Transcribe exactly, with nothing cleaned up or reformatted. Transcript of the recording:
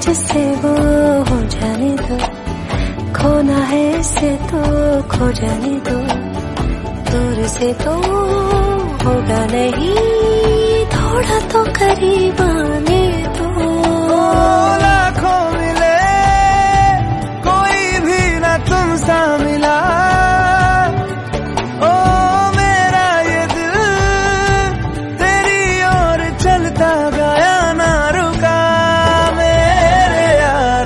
जिससे वो हो जाने दो, खोना है इसे तो खो जाने दो, दूर से तो होगा नहीं, थोड़ा तो करीब आना।